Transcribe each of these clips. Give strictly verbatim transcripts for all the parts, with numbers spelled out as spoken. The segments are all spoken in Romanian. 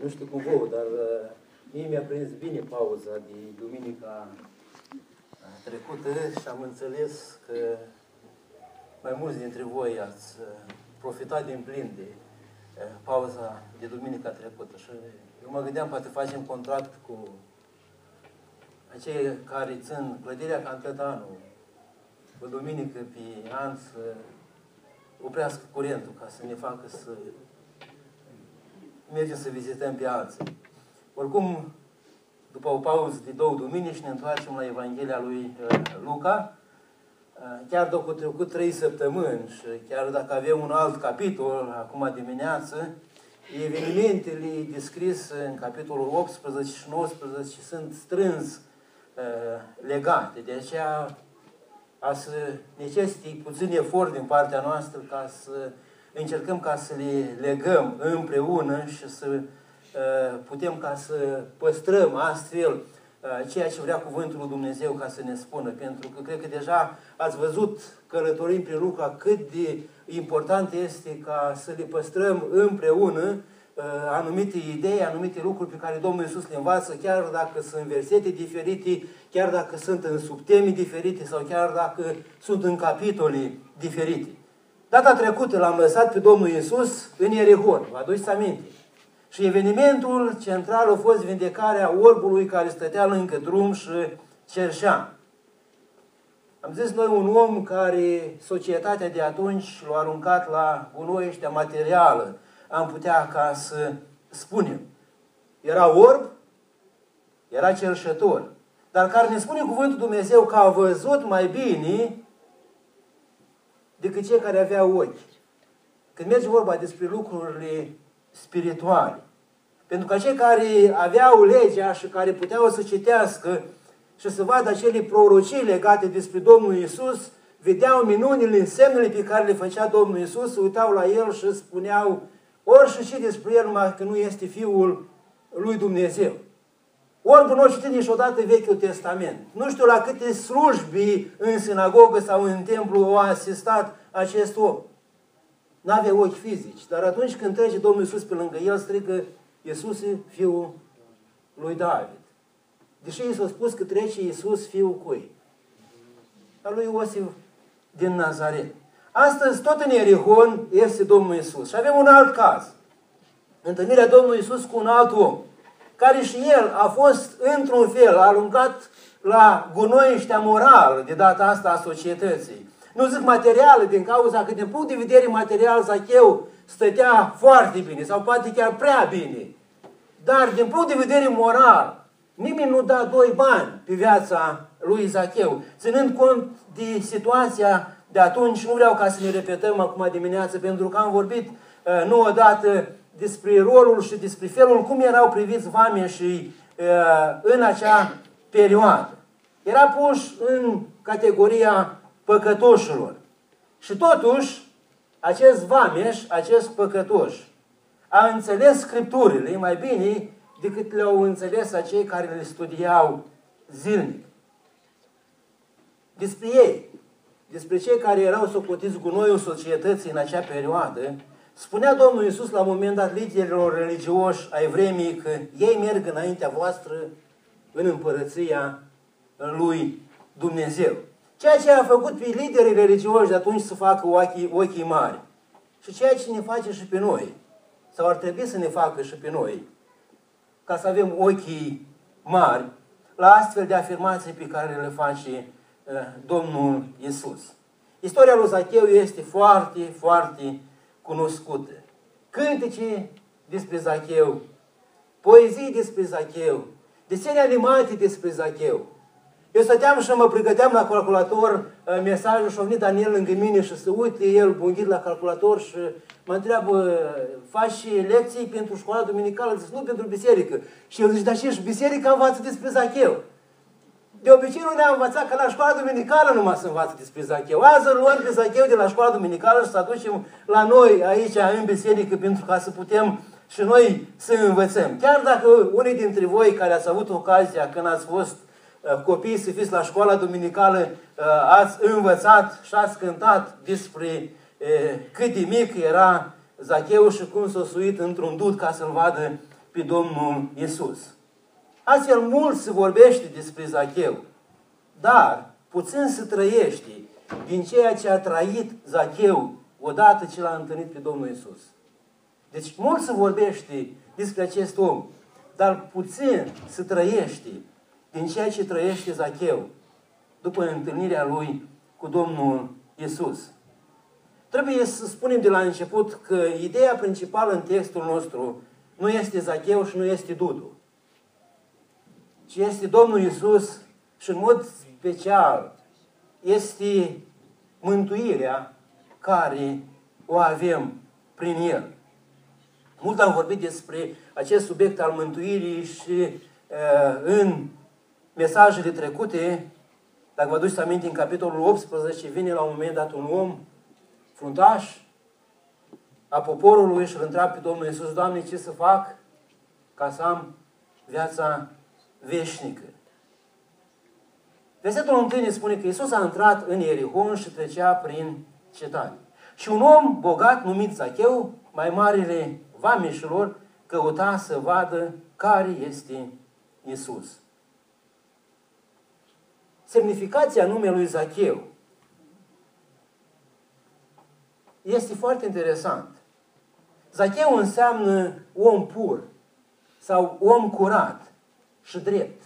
Nu știu cum vouă, dar uh, mie mi-a prins bine pauza de duminica trecută și am înțeles că mai mulți dintre voi ați uh, profitat din plin de uh, pauza de duminica trecută. Și eu mă gândeam, poate facem contract cu acei care țin clădirea ca în tot anul, o duminică pe an, să oprească curentul ca să ne facă să mergem să vizităm pe alții. Oricum, după o pauză de două duminici, ne întoarcem la Evanghelia lui Luca. Chiar dacă au trecut trei săptămâni și chiar dacă avem un alt capitol acum dimineață, evenimentele descrise în capitolul optsprezece și nouăsprezece sunt strâns legate. De aceea a să necesite puțin efort din partea noastră ca să încercăm ca să le legăm împreună și să uh, putem ca să păstrăm astfel uh, ceea ce vrea Cuvântul lui Dumnezeu ca să ne spună. Pentru că cred că deja ați văzut călătorind prin Luca cât de important este ca să le păstrăm împreună uh, anumite idei, anumite lucruri pe care Domnul Iisus le învață, chiar dacă sunt versete diferite, chiar dacă sunt în subteme diferite sau chiar dacă sunt în capitole diferite. Data trecută l-am lăsat pe Domnul Iisus în Ierihon, vă aduceți aminte? Și evenimentul central a fost vindecarea orbului care stătea lângă drum și cerșea. Am zis noi un om care societatea de atunci l-a aruncat la gunoi ăștia materială, am putea ca să spunem. Era orb, era cerșător, dar care ne spune Cuvântul Dumnezeu că a văzut mai bine decât cei care aveau ochi. Când merge vorba despre lucrurile spirituale. Pentru că cei care aveau legea și care puteau să citească și să vadă acele prorocii legate despre Domnul Iisus, vedeau minunile, semnele pe care le făcea Domnul Iisus, se uitau la El și spuneau orice și despre El, numai că nu este Fiul lui Dumnezeu. Orbul nu a citit niciodată Vechiul Testament. Nu știu la câte slujbi în sinagogă sau în templu a asistat acest om. N-avea ochi fizici, dar atunci când trece Domnul Iisus pe lângă el, strigă Iisuse, Fiul lui David. Deși i s-a spus că trece Iisus, Fiul cui? Al lui Iosif din Nazaret. Astăzi, tot în Ierihon, este Domnul Iisus. Și avem un alt caz. Întâlnirea Domnului Iisus cu un alt om, care și el a fost, într-un fel, aruncat la gunoi ăștia moral, de data asta a societății. Nu zic materială, din cauza că, din punct de vedere material, Zacheu stătea foarte bine, sau poate chiar prea bine. Dar, din punct de vedere moral, nimeni nu da doi bani pe viața lui Zacheu. Ținând cont de situația de atunci, nu vreau ca să ne repetăm acum dimineață, pentru că am vorbit uh, nu odată despre rolul și despre felul cum erau priviți vameșii uh, în acea perioadă. Era puși în categoria păcătoșilor. Și totuși, acest vameș, acest păcătoș, a înțeles Scripturile mai bine decât le-au înțeles acei care le studiau zilnic. Despre ei, despre cei care erau socotiți gunoiul societății în acea perioadă, spunea Domnul Iisus la un moment dat liderilor religioși ai vremii că ei merg înaintea voastră în împărăția lui Dumnezeu. Ceea ce a făcut pe liderii religioși de atunci să facă ochii, ochii mari. Și ceea ce ne face și pe noi, sau ar trebui să ne facă și pe noi, ca să avem ochii mari la astfel de afirmații pe care le face uh, Domnul Iisus. Istoria lui Zacheu este foarte, foarte cunoscută. Cântece despre Zacheu, poezii despre Zacheu, desene animate despre Zacheu. Eu stăteam și mă pregăteam la calculator mesajul și a venit Daniel lângă mine și se uite el bunghit la calculator și mă întreabă, faci lecții pentru școala duminicală? Zic, nu, pentru biserică. Și el zice, dar și biserica învață despre Zacheu. De obicei nu ne-a învățat că la școala duminicală numai să învață despre Zacheu. Azi îl luăm pe Zacheu de la școala duminicală și să aducem la noi aici în biserică pentru ca să putem și noi să învățăm. Chiar dacă unii dintre voi care ați avut ocazia când ați fost copii să fiți la școala duminicală, ați învățat și ați cântat despre cât de mic era Zacheu și cum s-a suit într-un dud ca să-l vadă pe Domnul Iisus. Astfel mult se vorbește despre Zacheu, dar puțin se trăiește din ceea ce a trăit Zacheu odată ce l-a întâlnit pe Domnul Iisus. Deci mult se vorbește despre acest om, dar puțin se trăiește din ceea ce trăiește Zacheu după întâlnirea lui cu Domnul Iisus. Trebuie să spunem de la început că ideea principală în textul nostru nu este Zacheu și nu este Dudu, ci este Domnul Iisus și în mod special este mântuirea care o avem prin El. Mult am vorbit despre acest subiect al mântuirii și uh, în mesajele trecute, dacă vă aduceți aminte, în capitolul optsprezece vine la un moment dat un om fruntaș a poporului și îl întreabă pe Domnul Iisus: Doamne, ce să fac ca să am viața veșnică? Versetul unu ne spune că Iisus a intrat în Ierihon și trecea prin cetate. Și un om bogat numit Zacheu, mai marele vameșilor, căuta să vadă care este Iisus. Semnificația numelui Zacheu este foarte interesant. Zacheu înseamnă om pur sau om curat și drept.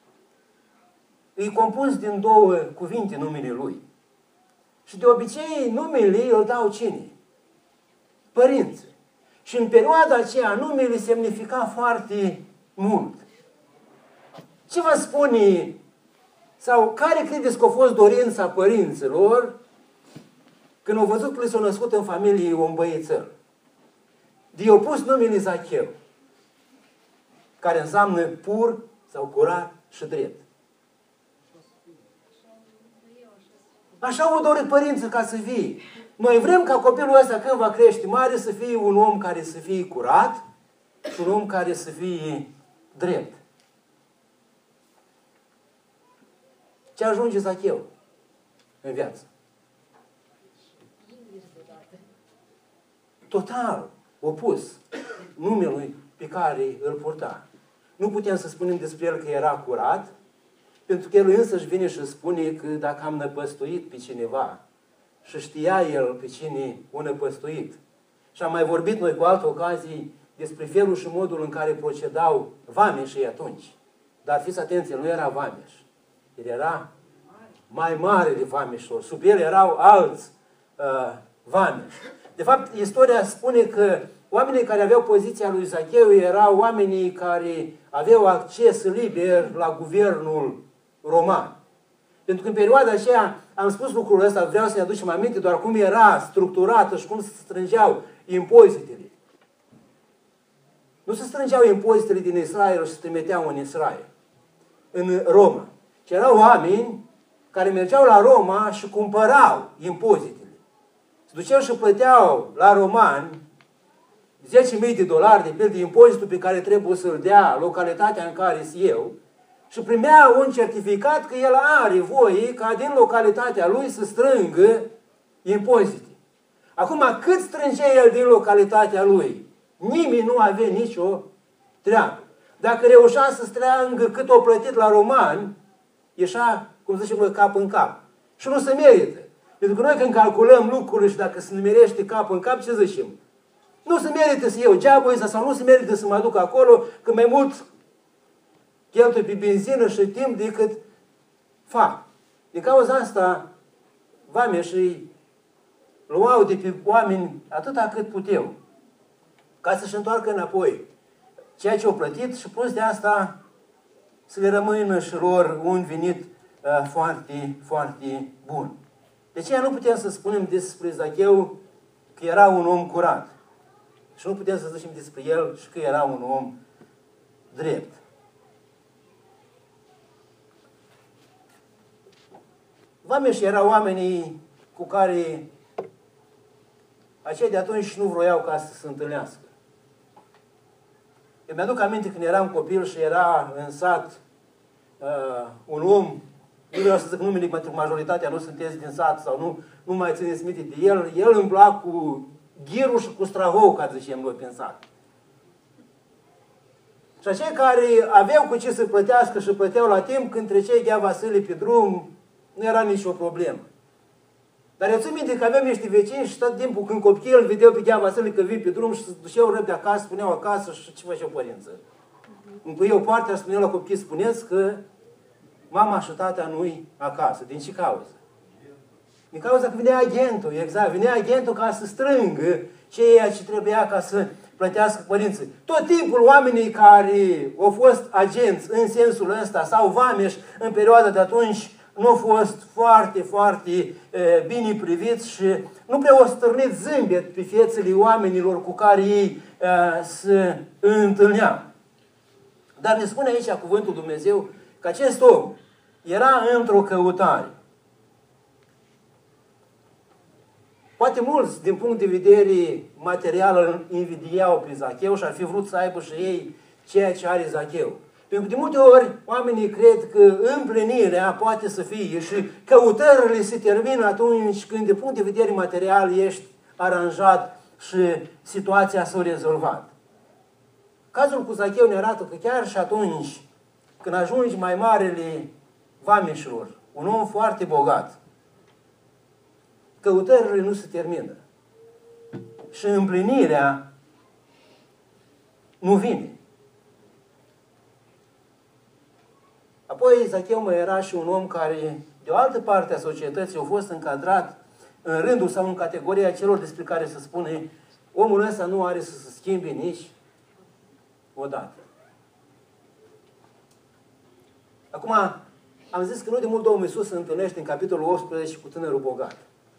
E compus din două cuvinte numele lui. Și de obicei numele îl dau cine? Părinții. Și în perioada aceea numele semnifica foarte mult. Ce vă spune sau care credeți că a fost dorința părinților când au văzut că li s-a născut în familie un băiețel? De i-au pus numele Zacheu, care înseamnă pur sau curat și drept. Așa au dorit părinții ca să fie. Noi vrem ca copilul ăsta, când va crește mare, să fie un om care să fie curat și un om care să fie drept. Ce ajunge Zacheu în viață? Total opus numelui pe care îl purta. Nu putem să spunem despre el că era curat, pentru că el însăși vine și spune că dacă am năpăstuit pe cineva, și știa el pe cine o năpăstuit. Și am mai vorbit noi cu alte ocazii despre felul și modul în care procedau vameșii atunci. Dar fiți atenți, el nu era vameș. El era mai mare de vameșilor. Sub el erau alți uh, vameși. De fapt, istoria spune că oamenii care aveau poziția lui Zacheu erau oamenii care aveau acces liber la guvernul roman. Pentru că în perioada aceea, am spus lucrul ăsta, vreau să-i aducem aminte doar cum era structurată și cum se strângeau impozitele. Nu se strângeau impozitele din Israel și se trimiteau în Israel, în Roma. Ci erau oameni care mergeau la Roma și cumpărau impozitele. Se duceau și plăteau la romani zece mii de dolari de pildă impozitul pe care trebuie să-l dea localitatea în care sunt eu, și primea un certificat că el are voie ca din localitatea lui să strângă impozite. Acum, cât strângea el din localitatea lui? Nimeni nu avea nicio treabă. Dacă reușea să strângă cât o plătit la romani, ieșea, cum zicem noi, cap în cap. Și nu se merită. Pentru că noi când calculăm lucrurile și dacă se numerește cap în cap, ce zicem? Nu se merită să iau geabă ăsta sau nu se merită să mă duc acolo, că mai mult cheltui pe benzină și timp decât fac. Din cauza asta, vameșii luau de pe oameni atâta cât puteau, ca să-și întoarcă înapoi ceea ce au plătit și plus de asta să le rămână și lor un venit uh, foarte, foarte bun. De aceea nu putem să spunem despre Zacheu că era un om curat. Și nu putem să zicem despre el și că era un om drept. Vameșii erau oamenii cu care aceia de atunci nu vroiau ca să se întâlnească. Eu mi-aduc aminte când eram copil și era în sat uh, un om, nu vreau să zic numele pentru majoritatea, nu sunteți din sat sau nu, nu mai țineți minte de el, el îmbla cu ghirul și cu strahou, ca zicem noi prin sat. Și acei care aveau cu ce să plătească și plăteau la timp, când trecea Ghea Vasile pe drum, nu era nicio problemă. Dar eu țin minte că aveam niște vecini și tot timpul când copiii îl vedeau pe Ghea Vasile că vin pe drum și se duceau răbde acasă, spuneau acasă și ce făceau părință. Încuiau partea și spuneau la copii, spuneți că mama și tata nu-i acasă. Din ce cauză? Din cauza că vinea agentul, exact, vinea agentul ca să strângă ceea ce trebuia ca să plătească părinții. Tot timpul oamenii care au fost agenți în sensul ăsta sau vameși în perioada de atunci nu au fost foarte, foarte e, bine priviți și nu prea au stârnit zâmbet pe fețele oamenilor cu care ei e, se întâlneau. Dar ne spune aici cuvântul Dumnezeu că acest om era într-o căutare. Poate mulți, din punct de vedere material, îl invidiau pe Zacheu și ar fi vrut să aibă și ei ceea ce are Zacheu. Pentru că de multe ori oamenii cred că împlinirea poate să fie și căutările se termină atunci când, din punct de vedere material, ești aranjat și situația s-a rezolvat. Cazul cu Zacheu ne arată că chiar și atunci când ajungi mai marele vameșilor, un om foarte bogat, căutările nu se termină. Și împlinirea nu vine. Apoi Zacheu mai era și un om care, de o altă parte a societății, a fost încadrat în rândul sau în categoria celor despre care se spune omul ăsta nu are să se schimbe nici odată. Acum, am zis că nu de mult Domnul Iisus se întâlnește în capitolul optsprezece cu tânărul bogat.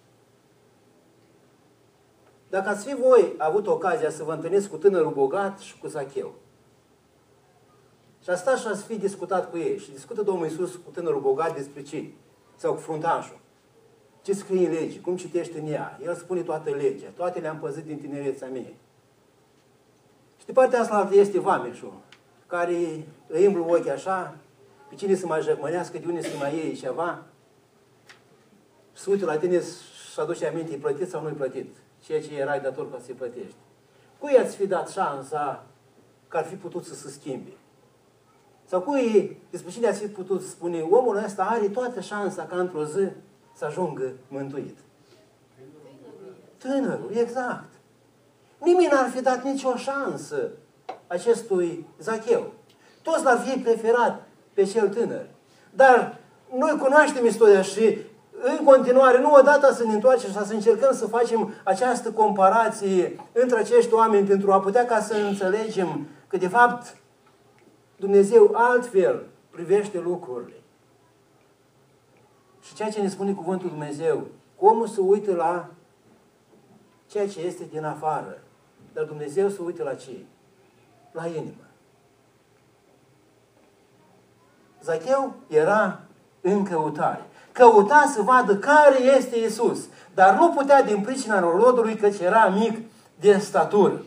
Dacă ați fi voi avut ocazia să vă întâlniți cu tânărul bogat și cu Zacheu, și asta și ați fi discutat cu ei, și discută Domnul Iisus cu tânărul bogat despre ce? Sau cu fruntașul. Ce scrie în lege? Cum citește în ea? El spune toată legea. Toate le-am păzit din tinerețea mea. Și de partea asta este vameșul, care îi îmblu ochii așa, pe cine să mai jăcmănească, de unde să mai iei ceva, și se uită la tine și aduce aminte, e plătit sau nu-i plătit? Ceea ce erai dator ca să-i plătești. Cui ați fi dat șansa că ar fi putut să se schimbe? Sau cui, despre cine ați fi putut spune, omul ăsta are toată șansa ca într-o zi să ajungă mântuit? Tânărul, exact. Nimeni n-ar fi dat nicio șansă acestui Zacheu. Toți l-ar fi preferat pe cel tânăr. Dar noi cunoaștem istoria și în continuare, nu odată să ne întoarcem și să încercăm să facem această comparație între acești oameni pentru a putea ca să înțelegem că de fapt Dumnezeu altfel privește lucrurile. Și ceea ce ne spune cuvântul Dumnezeu, omul se uită la ceea ce este din afară, dar Dumnezeu se uită la ce? La inimă. Zacheu era în căutare. Căuta să vadă care este Iisus, dar nu putea din pricina rodului căci era mic de statură.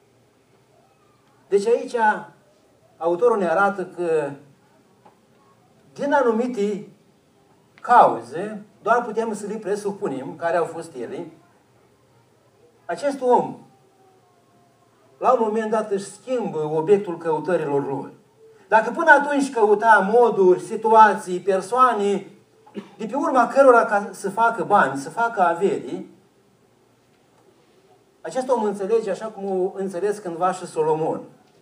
Deci aici autorul ne arată că din anumite cauze, doar putem să le presupunem care au fost ele, acest om la un moment dat își schimbă obiectul căutărilor lui. Dacă până atunci căuta moduri, situații, persoane, de pe urma cărora ca să facă bani, să facă averii, acest om înțelege așa cum o înțeles cândva și Solomon.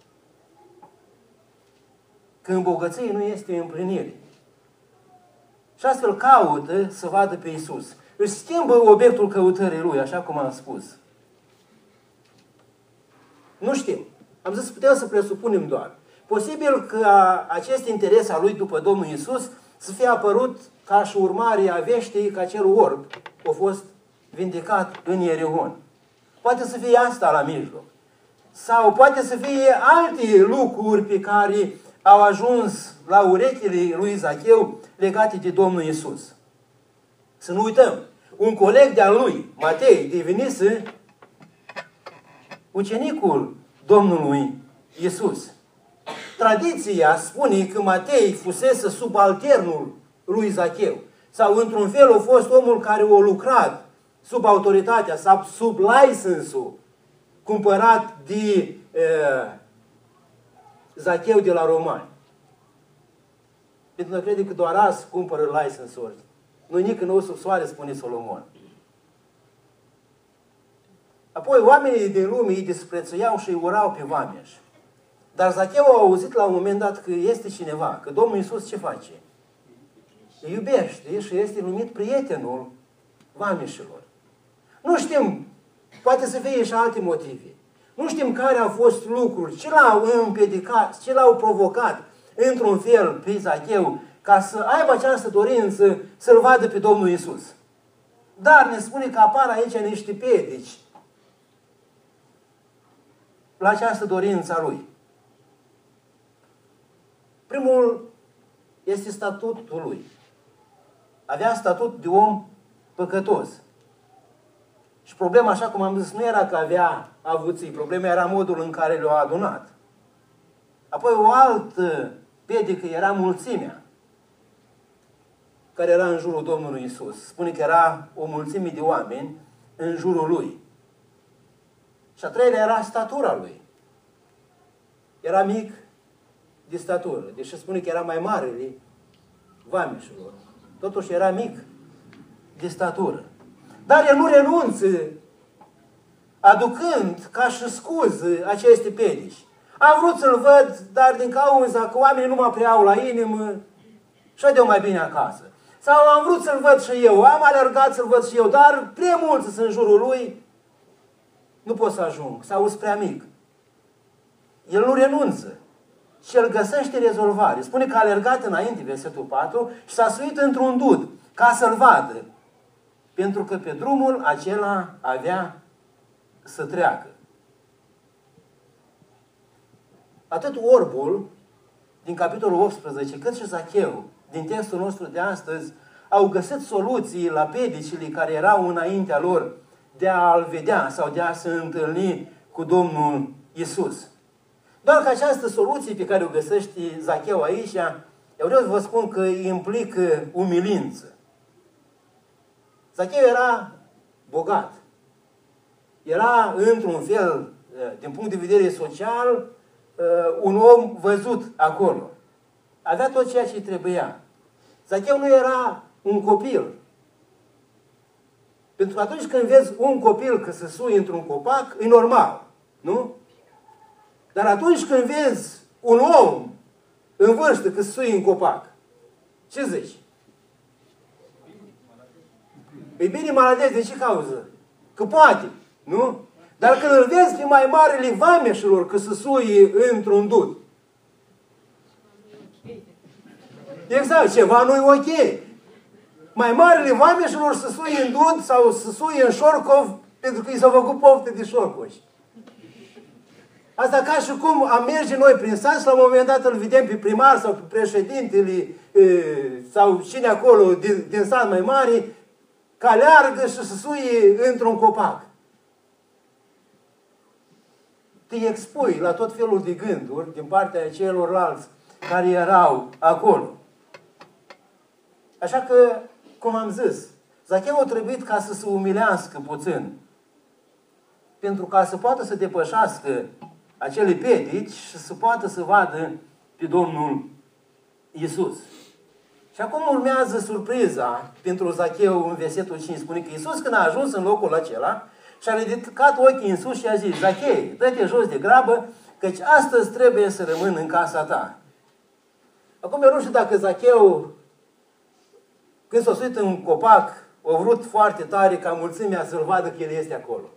Că în bogăție nu este împlinire. Și astfel caută să vadă pe Iisus. Își schimbă obiectul căutării lui, așa cum am spus. Nu știm. Am zis, putem să presupunem doar. Posibil că acest interes al lui după Domnul Iisus să fie apărut ca și urmare a veștii că acel orb a fost vindecat în Ierihon. Poate să fie asta la mijloc. Sau poate să fie alte lucruri pe care au ajuns la urechile lui Zacheu legate de Domnul Iisus. Să nu uităm, un coleg de-al lui, Matei, devenise ucenicul Domnului Iisus. Tradiția spune că Matei fusese subalternul lui Zacheu. Sau într-un fel a fost omul care a lucrat sub autoritatea sau sub license-ul cumpărat de uh, Zacheu de la romani. Pentru că crede că doar azi cumpără license-uri. Nu nici nou sub soare, spune Solomon. Apoi oamenii din lume îi disprețuiau și îi urau pe vameși. Dar Zacheu a auzit la un moment dat că este cineva, că Domnul Iisus ce face? Îi iubește și este numit prietenul vameșilor. Nu știm, poate să fie și alte motive. Nu știm care au fost lucruri, ce l-au împiedicat, ce l-au provocat într-un fel pe Zacheu ca să aibă această dorință să-L vadă pe Domnul Iisus. Dar ne spune că apar aici niște piedici la această dorință a lui. Primul este statutul lui. Avea statut de om păcătos. Și problema, așa cum am zis, nu era că avea avuții, problema era modul în care le-a adunat. Apoi o altă piedică era mulțimea care era în jurul Domnului Iisus. Spune că era o mulțime de oameni în jurul lui. Și a treilea era statura lui. Era mic de statură, deși spune că era mai mare de vameșilor. Totuși era mic de statură. Dar el nu renunță, aducând ca și scuză aceste piedici. Am vrut să-l văd, dar din cauza că oamenii nu mă preau la inimă, ședeu mai bine acasă. Sau am vrut să-l văd și eu, am alergat să-l văd și eu, dar prea mulți sunt în jurul lui, nu pot să ajung, sau sunt prea mic. El nu renunță și el găsește rezolvare. Spune că a alergat înainte, versetul patru, și s-a suit într-un dud ca să-l vadă. Pentru că pe drumul acela avea să treacă. Atât orbul din capitolul optsprezece, cât și Zacheu, din textul nostru de astăzi, au găsit soluții la piedicile care erau înaintea lor de a-L vedea sau de a se întâlni cu Domnul Iisus. Doar că această soluție pe care o găsește Zacheu aici, eu vreau să vă spun că implică umilință. Zacheu era bogat. Era, într-un fel, din punct de vedere social, un om văzut acolo. Avea tot ceea ce trebuia. Zacheu nu era un copil. Pentru că atunci când vezi un copil că se suie într-un copac, e normal. Nu? Dar atunci când vezi un om în vârstă că se suie în copac, ce zici? E bine maladez, de ce cauză? Că poate, nu? Dar când îl vezi pe mai marele vameșilor că se suie într-un dud, exact, ceva nu-i ok. Mai marele vameșilor se suie în dud sau se suie în șorcov pentru că i s-au făcut pofte de șorcoși. Asta ca și cum am merge noi prin sat și la un moment dat îl vedem pe primar sau pe președintele sau cine acolo din, din sat mai mare, că aleargă și se suie într-un copac. Te expui la tot felul de gânduri din partea celorlalți care erau acolo. Așa că, cum am zis, Zacheu a trebuit ca să se umilească puțin, pentru ca să poată să depășească acele piedici și să poată să vadă pe Domnul Iisus. Și acum urmează surpriza pentru Zacheu în versetul cinci. Spune că Iisus, când a ajuns în locul acela, și-a ridicat ochii în sus și a zis: Zachei, dă-te jos de grabă, căci astăzi trebuie să rămân în casa ta. Acum eu nu știu dacă Zacheu, când s-a suit în copac, a vrut foarte tare ca mulțimea să-l vadă că el este acolo.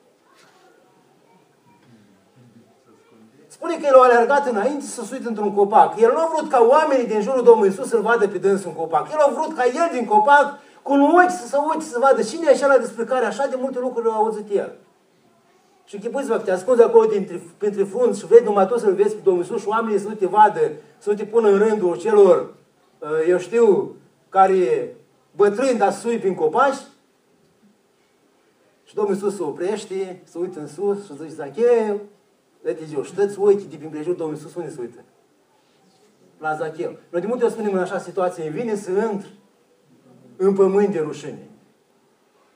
Spune că el a alergat înainte să se uite într-un copac. El nu a vrut ca oamenii din jurul Domnului Iisus să-l vadă pe dânsul în copac. El a vrut ca el din copac, cu un ochi să se uite să vadă cine e acela despre care așa de multe lucruri au auzit el. Și închipuiți-vă că te ascunzi acolo dintre, printre frunzi și vrei numai tu să-L vezi pe Domnul Iisus și oamenii să nu te vadă, să nu te pună în rândul celor, eu știu, care bătrâni, dar sui prin copaci. Și Domnul Iisus se oprește, se uită în sus și zice: Zacheu, dă-te jos, ștăți ochii de prin prejur, Domnul Iisus unde se uită? La Zacheu. Noi de multe ori spunem în așa situație: îmi vine să intru în pământ de rușine.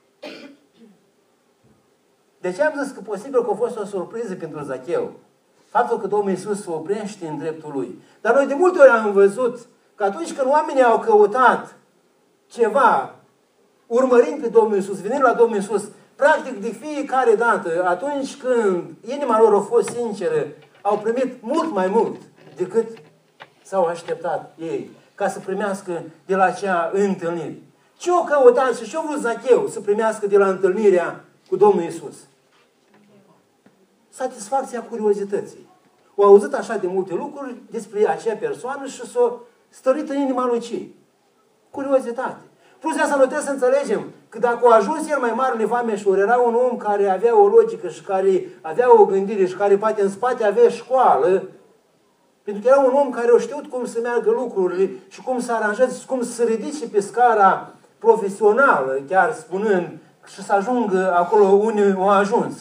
De ce am zis că posibil că a fost o surpriză pentru Zacheu? Faptul că Domnul Iisus se oprește în dreptul Lui. Dar noi de multe ori am văzut că atunci când oamenii au căutat ceva, urmărind pe Domnul Iisus, venind la Domnul Iisus, practic de fiecare dată, atunci când inima lor a fost sinceră, au primit mult mai mult decât s-au așteptat ei ca să primească de la acea întâlnire. Ce-o căutat și ce-o vrut Zacheu să primească de la întâlnirea cu Domnul Iisus? Satisfacția curiozității. Au auzit așa de multe lucruri despre acea persoană și s-a stărit în inima lui ce? Curiozitate. Plus de asta noi trebuie să înțelegem că dacă a ajuns el mai mare vameșor, era un om care avea o logică și care avea o gândire și care poate în spate avea școală, pentru că era un om care a știut cum să meargă lucrurile și cum să aranjeze și cum să se ridice pe scara profesională, chiar spunând, și să ajungă acolo unde a ajuns.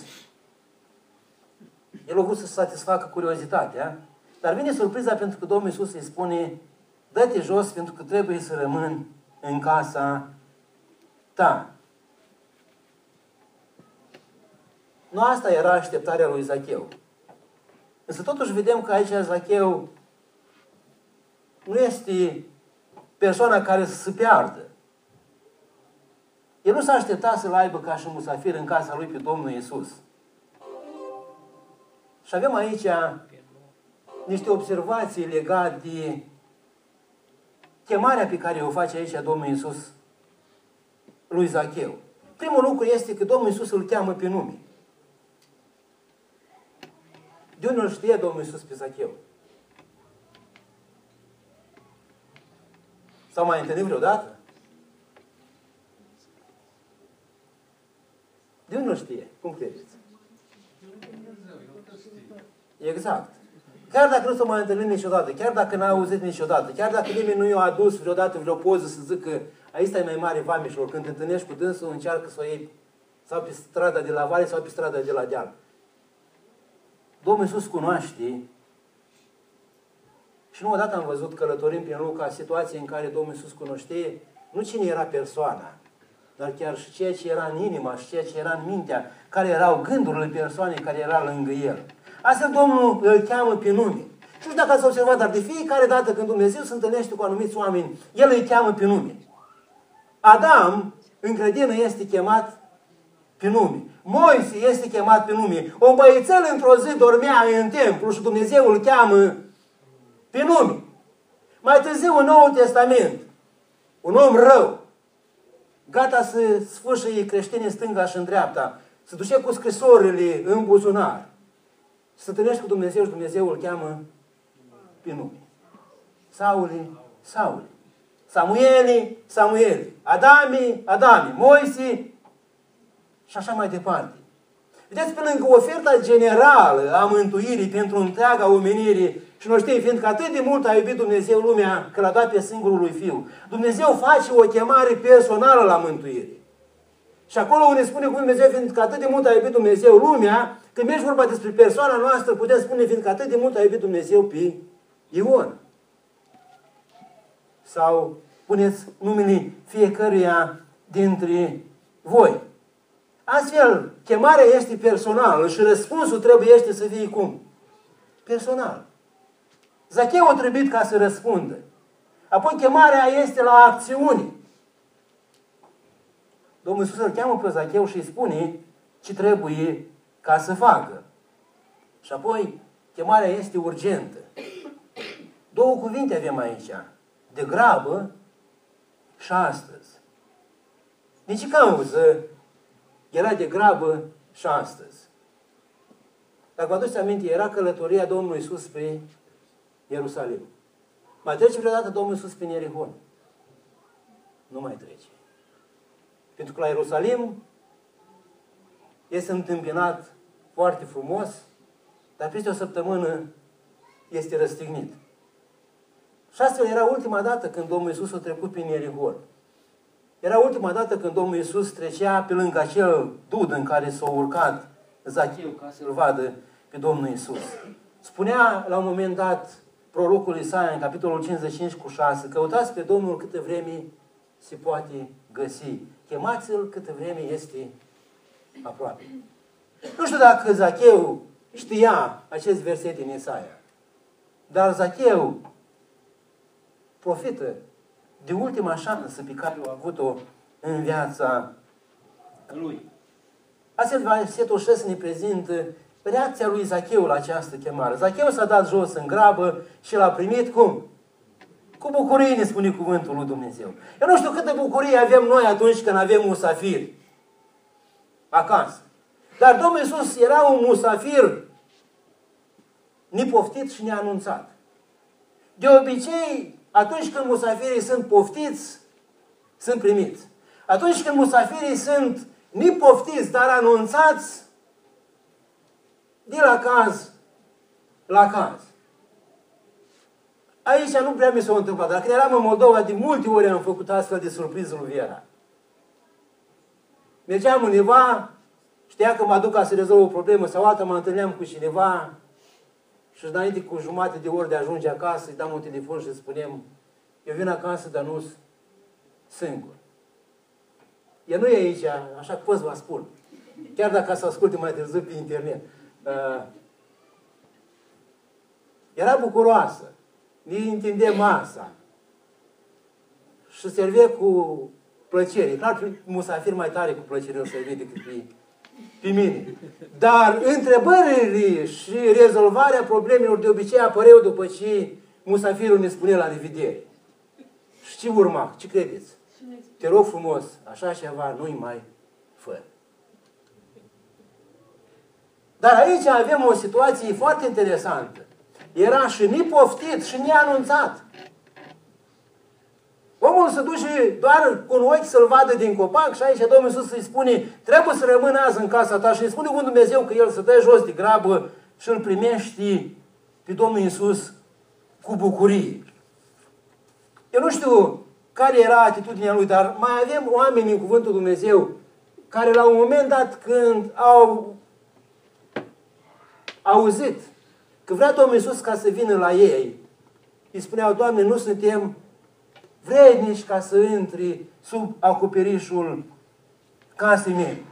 El a vrut să satisfacă curiozitatea, dar vine surpriza pentru că Domnul Iisus îi spune: dă-te jos pentru că trebuie să rămân în casa ta. Nu asta era așteptarea lui Zacheu. Însă totuși vedem că aici Zacheu nu este persoana care să se piardă. El nu s-a așteptat să-l aibă ca și musafir în casa lui pe Domnul Iisus. Și avem aici niște observații legate de chemarea pe care o face aici Domnul Iisus lui Zacheu. Primul lucru este că Domnul Iisus îl cheamă pe nume. De unde îl știe Domnul Iisus pe Zacheu? S-au mai întâlnit vreodată? De unde îl știe? Cum credeți? Exact. Chiar dacă nu s-au mai întâlnit niciodată, chiar dacă n-a auzit niciodată, chiar dacă nimeni nu i-a adus vreodată vreo poză să zică aici e mai mare vameșilor, când te întâlnești cu dânsul, încearcă să o iei sau pe strada de la vale sau pe strada de la deal. Domnul Iisus cunoaște și nu odată am văzut călătorind prin Luca situații în care Domnul Iisus cunoște nu cine era persoana, dar chiar și ceea ce era în inima și ceea ce era în mintea, care erau gândurile persoanei care era lângă el. Astfel Domnul îl cheamă pe nume. Și nu știu dacă ați observat, dar de fiecare dată când Dumnezeu se întâlnește cu anumiți oameni, El îi cheamă pe nume. Adam, în grădină, este chemat pe nume. Moise este chemat pe nume. O băiețel într-o zi dormea în templu și Dumnezeu îl cheamă pe nume. Mai târziu, în Noul Testament, un om rău, gata să sfâșie creștinii stânga și în dreapta, se duce cu scrisorile în buzunar, să se întâlnește cu Dumnezeu și Dumnezeu îl cheamă pe nume. Sauli, Sauli. Samueli, Samueli. Adami, Adami. Moise și așa mai departe. Vedeți, pe lângă oferta generală a mântuirii pentru întreaga omenire, și noi știm, fiindcă atât de mult a iubit Dumnezeu lumea, că l-a dat pe singurul lui Fiu, Dumnezeu face o chemare personală la mântuire. Și acolo unde spune cu Dumnezeu, fiindcă atât de mult a iubit Dumnezeu lumea, când mergi vorba despre persoana noastră, putem spune, fiindcă atât de mult a iubit Dumnezeu pe Ion. Sau puneți numele fiecăruia dintre voi. Astfel, chemarea este personală și răspunsul trebuie este să fie cum? Personal. Zacheu a trebuit ca să răspundă. Apoi chemarea este la acțiune. Domnul Iisus îl cheamă pe Zacheu și îi spune ce trebuie ca să facă. Și apoi chemarea este urgentă. Două cuvinte avem aici. De grabă și astăzi. De ce cauză era de grabă și astăzi? Dacă vă aduceți aminte, era călătoria Domnului Iisus spre Ierusalim. Mai trece vreodată Domnul Iisus prin Ierihon? Nu mai trece. Pentru că la Ierusalim este întâmpinat foarte frumos, dar peste o săptămână este răstignit. Și astfel era ultima dată când Domnul Iisus a trecut prin Ierihon. Era ultima dată când Domnul Iisus trecea pe lângă acel dud în care s-a urcat Zacheu ca să-l vadă pe Domnul Iisus. Spunea la un moment dat prorocul Isaia în capitolul cincizeci și cinci cu șase, căutați pe Domnul câtă vreme se poate găsi. Chemați-l câtă vreme este aproape. Nu știu dacă Zacheu știa acest verset din Isaia. Dar Zacheu profită de ultima șansă pe care a avut-o în viața lui. Astfel, versetul șase ne prezintă reacția lui Zacheu la această chemare. Zacheu s-a dat jos în grabă și l-a primit cum? Cu bucurie, ne spune cuvântul lui Dumnezeu. Eu nu știu câtă bucurie avem noi atunci când avem musafiri acasă. Dar Domnul Iisus era un musafir nepoftit și neanunțat. De obicei, atunci când musafirii sunt poftiți, sunt primiți. Atunci când musafirii sunt nepoftiți, dar anunțați, de la caz la caz. Aici nu prea mi s-a întâmplat, dar când eram în Moldova, de multe ori am făcut astfel de surpriză lui Viera. Mergeam undeva, știa că mă duc ca să rezolv o problemă sau alta, mă întâlneam cu cineva și înainte cu jumate de ori de a ajunge acasă, îi dam un telefon și spunem, eu vin acasă, dar nu singur. Ea nu e aici, așa că pot să vă spun. Chiar dacă să asculte mai târziu pe internet. Uh, era bucuroasă. Ne întindea masa. Și servea cu plăcere. E clar, musafir mai tare cu plăcere o servea decât pe, pe mine. Dar întrebările și rezolvarea problemelor de obicei apăreau după ce musafirul ne spune la revedere. Și ce urma? Ce credeți? Te rog frumos, așa ceva nu-i mai fă. Dar aici avem o situație foarte interesantă. Era și nepoftit și neanunțat. Omul se duce doar cu un ochi să-l vadă din copac și aici Domnul Iisus îi spune, trebuie să rămână azi în casa ta și îi spune cu Dumnezeu că el se dă jos de grabă și îl primește pe Domnul Iisus cu bucurie. Eu nu știu care era atitudinea lui, dar mai avem oameni în cuvântul Dumnezeu care la un moment dat când au auzit că vrea Domnul Iisus ca să vină la ei, îi spuneau, Doamne, nu suntem vrednici ca să intri sub acoperișul casei mele.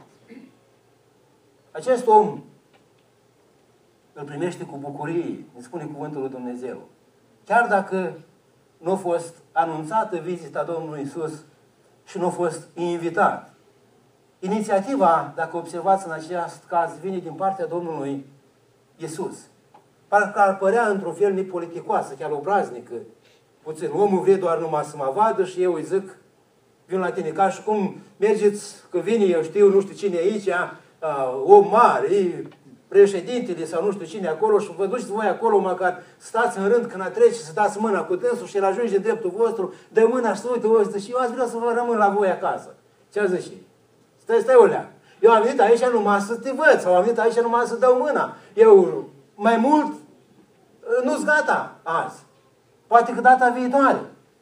Acest om îl primește cu bucurie, îi spune cuvântul lui Dumnezeu. Chiar dacă nu a fost anunțată vizita Domnului Iisus și nu a fost invitat. Inițiativa, dacă observați în acest caz, vine din partea Domnului Iisus. Parcă ar părea într-un fel nepoliticoasă, chiar obraznică. Puțin. Omul vrea doar numai să mă vadă și eu îi zic, vin la tine, ca și cum mergeți, că vine, eu știu, nu știu cine aici, uh, om mare, președintele sau nu știu cine acolo și vă duceți voi acolo, măcar stați în rând când trece să dați mâna cu dânsul și el ajunge în dreptul vostru, dă mâna și să uite voi și eu azi vreau să vă rămân la voi acasă. Ce-a zis și? Stai, stai, Olea. Eu am venit aici numai să te văd sau am venit aici numai să dau mâna. Eu mai mult nu-s gata azi. Poate că data viitoare.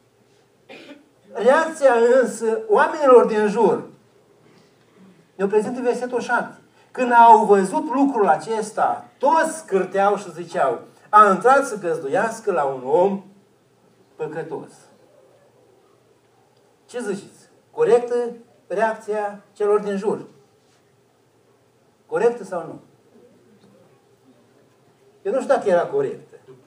Reacția însă oamenilor din jur ne-o prezintă versetul șapte. Când au văzut lucrul acesta, toți scârteau și ziceau, a intrat să găzduiască la un om păcătos. Ce ziceți? Corectă reacția celor din jur? Corectă sau nu? Eu nu știu dacă era corectă.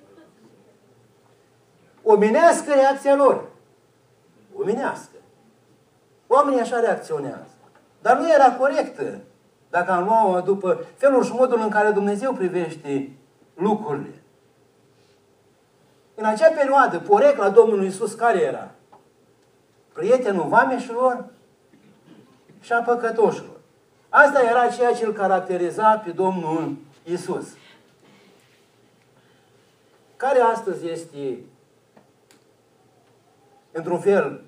Omenească reacția lor. Omenească. Oamenii așa reacționează. Dar nu era corectă. Dacă am luat-o după felul și modul în care Dumnezeu privește lucrurile. În acea perioadă, porecla Domnului Iisus care era? Prietenul vameșilor și a păcătoșilor. Asta era ceea ce îl caracteriza pe Domnul Iisus. Care astăzi este, într-un fel,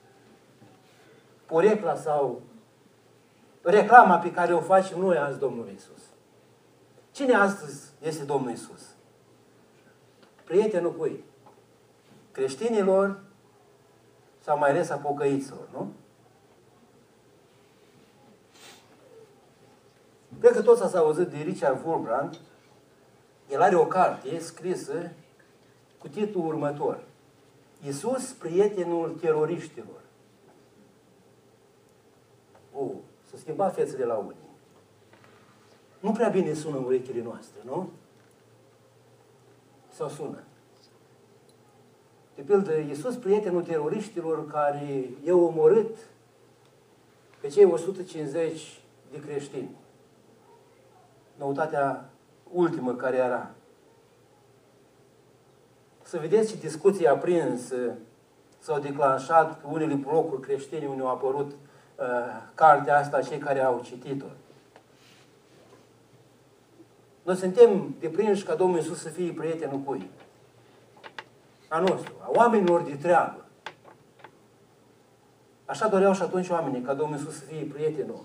porecla sau reclama pe care o facem noi azi Domnului Iisus? Cine astăzi este Domnul Iisus? Prietenul cui? Creștinilor sau mai ales a pocăiților, nu? Cred că toți ați auzit de Richard Wurmbrand. El are o carte scrisă cu titlul următor. Iisus, prietenul teroriștilor. O, s-a schimbat fețele la unii. Nu prea bine sună în urechile noastre, nu? Sau sună? De pildă, Iisus, prietenul teroriștilor care i-au omorât pe cei o sută cincizeci de creștini. Noutatea ultimă care era. Să vedeți ce discuții aprinsă s-au declanșat pe unele blocuri creștine unde au apărut uh, cartea asta, cei care au citit-o. Noi suntem deprinși ca Domnul Iisus să fie prietenul cui? A nostru, a oamenilor de treabă. Așa doreau și atunci oamenii, ca Domnul Iisus să fie prietenul.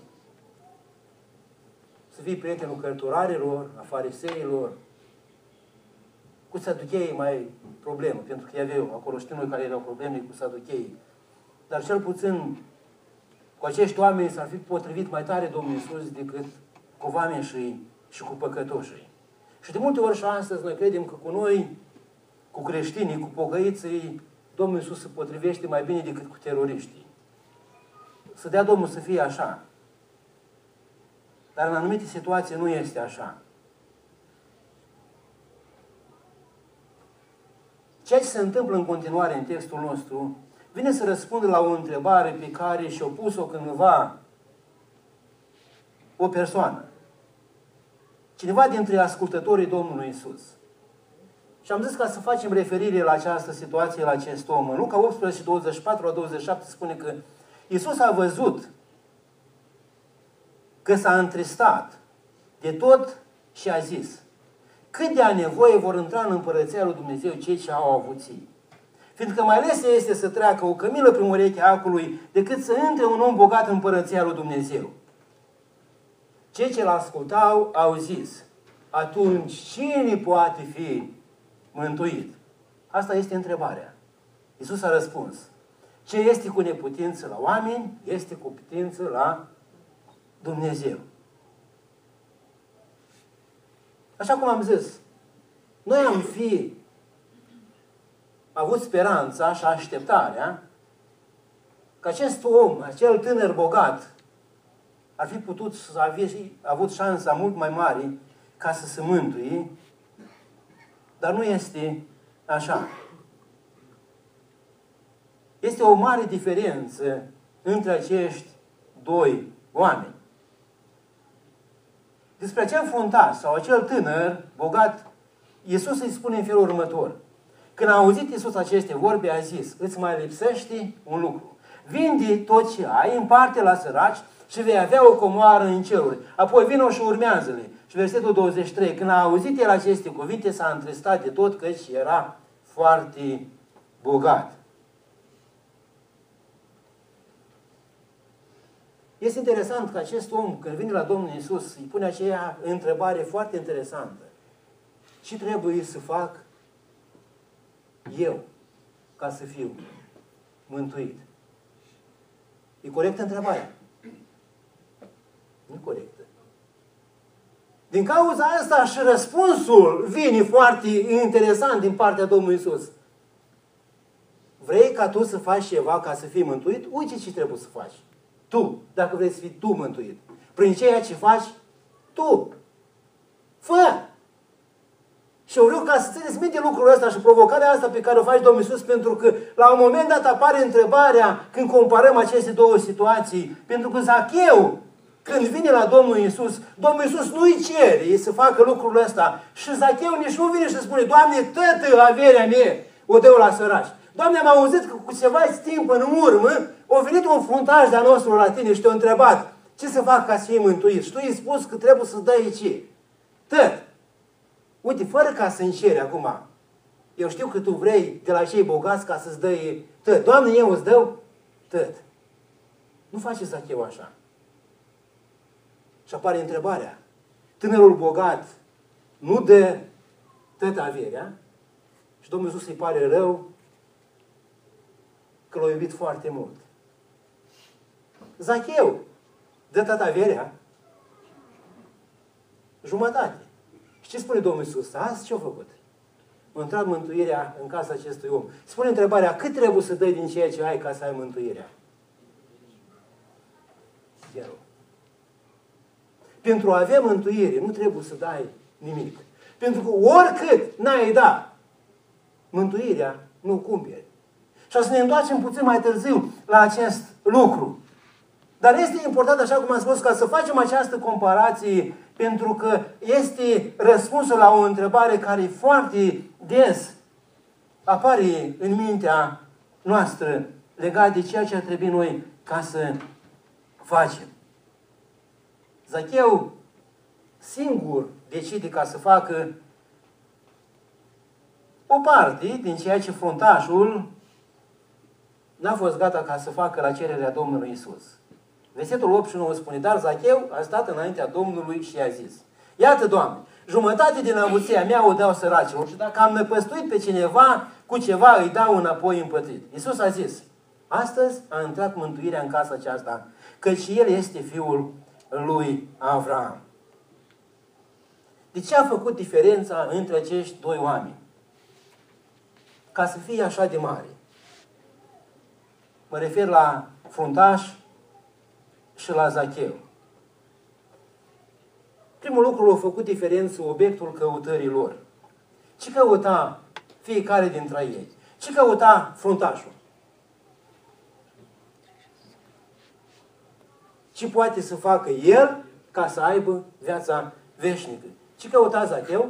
Să fie prietenul cărturarilor, a fariseilor. Cu saducheii mai problemă, pentru că aveau, acolo știm noi care erau probleme cu saducheii. Dar cel puțin cu acești oameni s-ar fi potrivit mai tare Domnul Iisus decât cu vameșii și cu păcătoșii. Și de multe ori și astăzi noi credem că cu noi, cu creștinii, cu pocăiții, Domnul Iisus se potrivește mai bine decât cu teroriștii. Să dea Domnul să fie așa. Dar în anumite situații nu este așa. Ceea ce se întâmplă în continuare în textul nostru vine să răspundă la o întrebare pe care și-a pus-o cândva o persoană. Cineva dintre ascultătorii Domnului Iisus. Și am zis ca să facem referire la această situație, la acest om. În Luca optsprezece, douăzeci și patru la douăzeci și șapte spune că Iisus a văzut că s-a întristat de tot și a zis: cât de a nevoie vor intra în Împărăția lui Dumnezeu cei ce au avuții. Fiindcă mai ales este să treacă o cămilă prin urechea acului decât să intre un om bogat în Împărăția lui Dumnezeu. Cei ce l-ascultau au zis: atunci cine poate fi mântuit? Asta este întrebarea. Iisus a răspuns: ce este cu neputință la oameni, este cu putință la Dumnezeu. Așa cum am zis, noi am fi avut speranța și așteptarea că acest om, acel tânăr bogat, ar fi putut să avea avut șansa mult mai mare ca să se mântuie, dar nu este așa. Este o mare diferență între acești doi oameni. Despre acel fundaș sau acel tânăr bogat, Iisus îi spune în felul următor. Când a auzit Iisus aceste vorbe, a zis: îți mai lipsește un lucru. Vinde tot ce ai, împarte la săraci și vei avea o comoară în ceruri. Apoi vină și urmează-le. Și versetul douăzeci și trei. Când a auzit el aceste cuvinte, s-a întristat de tot, căci era foarte bogat. Este interesant că acest om, când vine la Domnul Iisus, îi pune aceea întrebare foarte interesantă. Ce trebuie să fac eu ca să fiu mântuit? E corectă întrebarea? Nu e corectă. Din cauza asta și răspunsul vine foarte interesant din partea Domnului Iisus. Vrei ca tu să faci ceva ca să fii mântuit? Uite ce trebuie să faci. Tu, dacă vrei să fii tu mântuit. Prin ceea ce faci tu. Fă! Și eu vreau ca să țineți minte lucrul ăsta și provocarea asta pe care o faci Domnul Iisus, pentru că la un moment dat apare întrebarea când comparăm aceste două situații. Pentru că Zacheu, când vine la Domnul Iisus, Domnul Iisus nu-i cere să facă lucrul ăsta. Și Zacheu nici nu vine și spune: Doamne, toată averea mea o dau la săraci. Doamne, am auzit că cu ceva timp în urmă a venit un fruntaș de-a nostru la tine și te-a întrebat: ce să fac ca să fii mântuit? Și tu i-ai spus că trebuie să dai ce? Tot. Uite, fără ca să înceri acum. Eu știu că tu vrei de la cei bogați ca să-ți dai tot. Doamne, eu îți dau tot. Nu face Zacheu așa. Și apare întrebarea. Tânărul bogat nu dă tot averea și Domnul Iisus îi pare rău că l-a iubit foarte mult. Zacheu dă tot averea, jumătate. Și ce spune Domnul Iisus? Azi ce-a făcut? A intrat mântuirea în casa acestui om. Spune întrebarea: cât trebuie să dai din ceea ce ai ca să ai mântuirea? Zero. pentru a avea mântuire, nu trebuie să dai nimic. Pentru că oricât n-ai da, mântuirea nu cumperi. Și o să ne întoarcem puțin mai târziu la acest lucru. Dar este important, așa cum am spus, ca să facem această comparație, pentru că este răspunsul la o întrebare care foarte des apare în mintea noastră legat de ceea ce ar trebui noi ca să facem. Zacheu singur decide ca să facă o parte din ceea ce fruntașul n-a fost gata ca să facă la cererea Domnului Isus. Versetul opt și nouă spune, dar Zacheu a stat înaintea Domnului și a zis, iată, Doamne, jumătate din avuția mea o dau săracilor și dacă am năpăstuit pe cineva cu ceva, îi dau înapoi împătrit. Isus a zis, astăzi a intrat mântuirea în casa aceasta, căci el este fiul lui Avram. De ce a făcut diferența între acești doi oameni? Ca să fie așa de mare. Mă refer la fruntaș și la Zacheu. Primul lucru a făcut diferență obiectul căutării lor. Ce căuta fiecare dintre ei? Ce căuta fruntașul? Ce poate să facă el ca să aibă viața veșnică? Ce căuta Zacheu?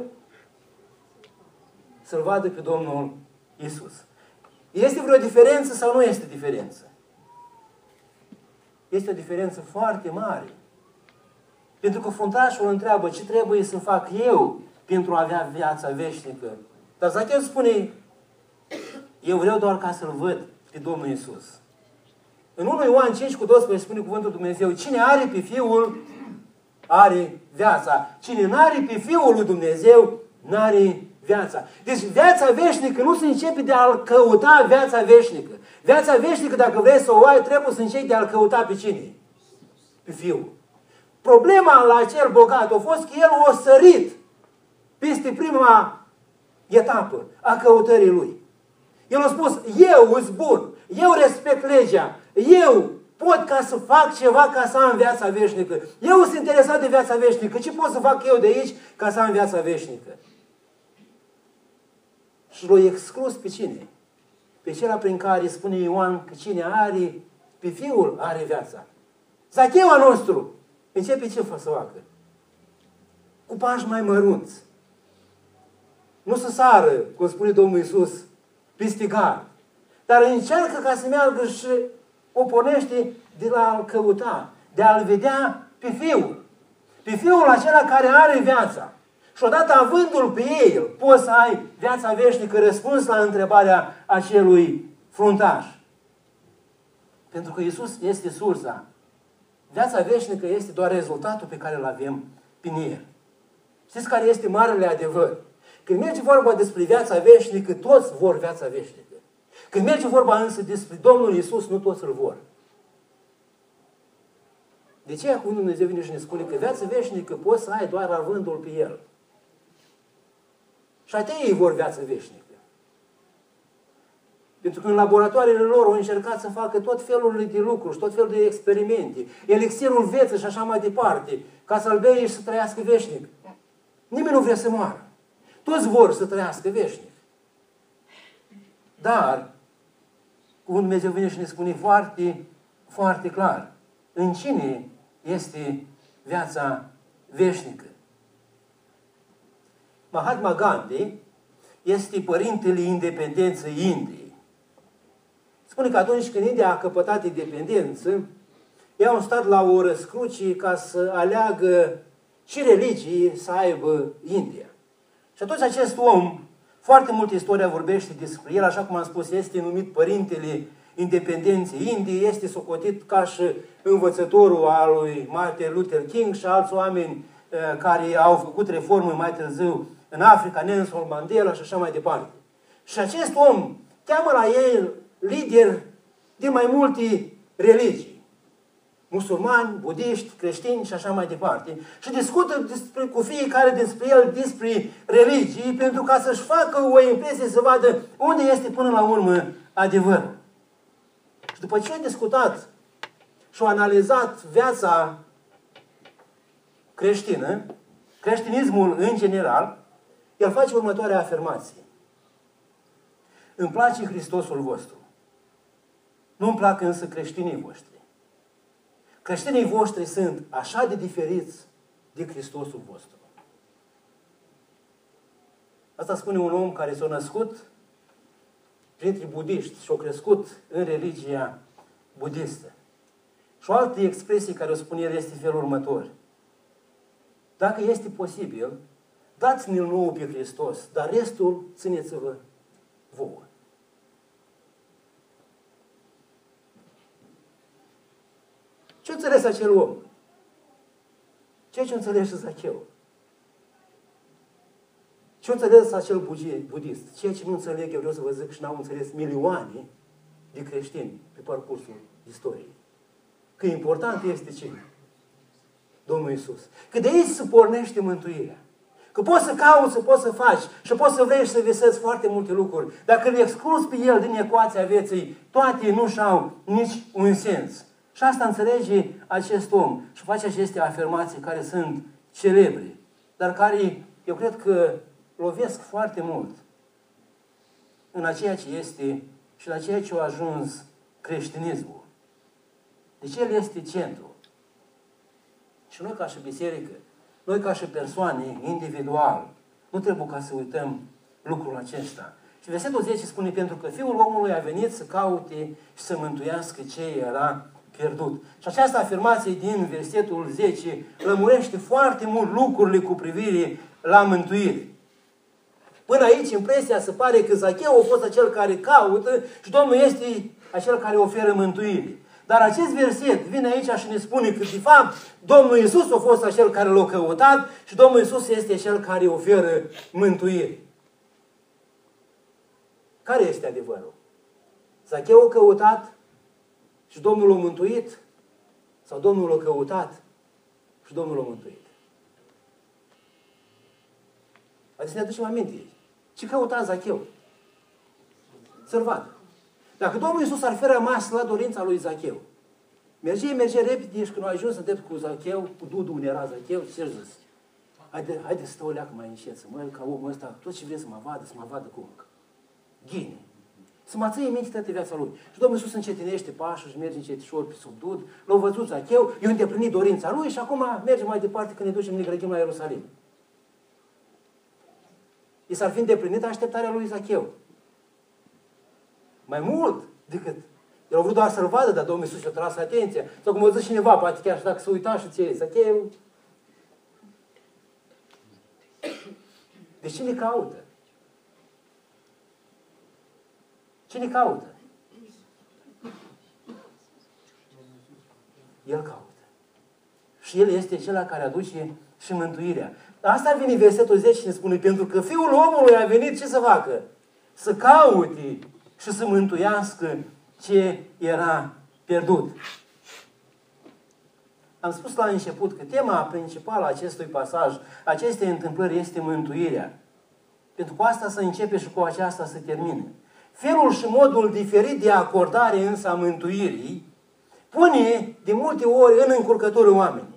Să-L vadă pe Domnul Isus. Este vreo diferență sau nu este diferență? Este o diferență foarte mare. Pentru că fruntașul întreabă ce trebuie să fac eu pentru a avea viața veșnică. Dar Zacheu spune, eu vreau doar ca să-L văd pe Domnul Isus. În unu Ioan cinci cu doisprezece spune cuvântul Dumnezeu, cine are pe Fiul, are viața. Cine n-are pe Fiul lui Dumnezeu, n-are viața. Deci viața veșnică nu se începe de a-L căuta viața veșnică. Viața veșnică, dacă vrei să o ai, trebuie să începi de a-L căuta pe cine? Pe Fiul. Problema la acel bogat a fost că el a sărit peste prima etapă a căutării lui. El a spus, eu îs bun, eu respect legea, eu pot ca să fac ceva ca să am viața veșnică. Eu sunt interesat de viața veșnică. Ce pot să fac eu de aici ca să am viața veșnică? Și l-a exclus pe cine? Pe cela prin care spune Ioan că cine are, pe Fiul are viața. Zacheu al nostru începe ce să facă? Cu pași mai mărunți. Nu să sară, cum spune Domnul Iisus, peste gard. Dar încearcă ca să meargă și o pornește de la a-L căuta, de a-L vedea pe Fiul. Pe Fiul acela care are viața. Și odată avându-L pe El, poți să ai viața veșnică, răspuns la întrebarea acelui fruntaș. Pentru că Iisus este sursa. Viața veșnică este doar rezultatul pe care îl avem prin El. Știți care este marele adevăr? Când merge vorba despre viața veșnică, toți vor viața veșnică. Când merge vorba însă despre Domnul Iisus, nu toți îl vor. De ce acum Dumnezeu vine și ne spune că viața veșnică poți să ai doar avându-L pe El? Și ateii vor viață veșnică. Pentru că în laboratoarele lor au încercat să facă tot felul de lucruri și tot felul de experimente. Elixirul vieții și așa mai departe. Ca să-l bei și să trăiască veșnic. Nimeni nu vrea să moară. Toți vor să trăiască veșnic. Dar, cum Dumnezeu vine și ne spune foarte, foarte clar, în cine este viața veșnică? Mahatma Gandhi este părintele independenței Indiei. Spune că atunci când India a căpătat independență, ei au stat la o răscruce ca să aleagă ce religii să aibă India. Și atunci acest om, foarte mult istoria vorbește despre el, așa cum am spus, este numit părintele independenței Indiei, este socotit ca și învățătorul al lui Martin Luther King și alți oameni uh, care au făcut reforme mai târziu în Africa, Nelson Mandela și așa mai departe. Și acest om cheamă la el lideri din mai multe religii. Musulmani, budiști, creștini și așa mai departe. Și discută despre, cu fiecare despre el, despre religii, pentru ca să-și facă o impresie să vadă unde este până la urmă adevărul. Și după ce a discutat și a analizat viața creștină, creștinismul în general, el face următoarea afirmație. Îmi place Hristosul vostru. Nu-mi plac însă creștinii voștri. Creștinii voștri sunt așa de diferiți de Hristosul vostru. Asta spune un om care s-a născut printre budiști și a crescut în religia budistă. Și o altă expresie care o spune el este felul următor. Dacă este posibil, dați-ne-l nouă pe Hristos, dar restul țineți-vă vouă. Ce-a înțeles acel om? Ceea ce-a înțeles Zacheu. Ce-a înțeles acel budist? Ceea ce nu înțeleg, eu vreau să vă zic, și n-au înțeles milioane de creștini pe parcursul istoriei. Că important este ce? Domnul Iisus. Că de aici se pornește mântuirea. Că poți să cauți, să poți să faci și poți să vrei și să visezi foarte multe lucruri. Dacă îl excluzi pe el din ecuația vieții, toate nu și-au nici un sens. Și asta înțelege acest om și face aceste afirmații care sunt celebre, dar care, eu cred că lovesc foarte mult în ceea ce este și la ceea ce a ajuns creștinismul. Deci el este centru. Și noi ca și biserică, noi ca și persoane, individual, nu trebuie ca să uităm lucrul acesta. Și versetul zece spune, pentru că Fiul omului a venit să caute și să mântuiască ce era pierdut. Și această afirmație din versetul zece lămurește foarte mult lucrurile cu privire la mântuire. Până aici impresia se pare că Zacheu a fost acel care caută și Domnul este acel care oferă mântuire. Dar acest verset vine aici și ne spune că, de fapt, Domnul Iisus a fost acel care l-a căutat și Domnul Iisus este cel care oferă mântuire. Care este adevărul? Zacheu a căutat și Domnul l-a mântuit? Sau Domnul l-a căutat și Domnul l-a mântuit? Haideți să ne aducem aminte. Ce căuta Zacheu? Să-l vadă. Dacă Domnul Iisus ar fi rămas la dorința lui Zacheu, merge, merge repede și când a ajuns să cu Zacheu, cu Dudu unde era Zacheu, ce-și zis? Haide, haide să stau o leacă mai încet, să mă ca omul ăsta, tot ce vreți să mă vadă, să mă vadă cum. Ghine. Să mă țăie minte toată viața lui. Și Domnul Iisus încetinește pașul și merge încetișor pe sub Dud, l-a văzut Zacheu, i-a îndeplinit dorința lui și acum merge mai departe când ne ducem, ne grădim la Ierusalim. I s-ar fi îndeplinit așteptarea lui Zacheu. Mai mult decât. El a vrut doar să-l vadă, dar Domnul Iisus și-a tras atenția. Sau cum a zis cineva, poate chiar și dacă se uita și ție, Zacheu. Deci cine caută? Cine caută? El caută. Și El este cel care aduce și mântuirea. Asta vine versetul zece și ne spune, pentru că Fiul omului a venit ce să facă? Să caute și să mântuiască ce era pierdut. Am spus la început că tema principală a acestui pasaj, acestei întâmplări, este mântuirea. Pentru că asta să începe și cu aceasta să termine. Felul și modul diferit de acordare însă a mântuirii pune de multe ori în încurcătură oamenii.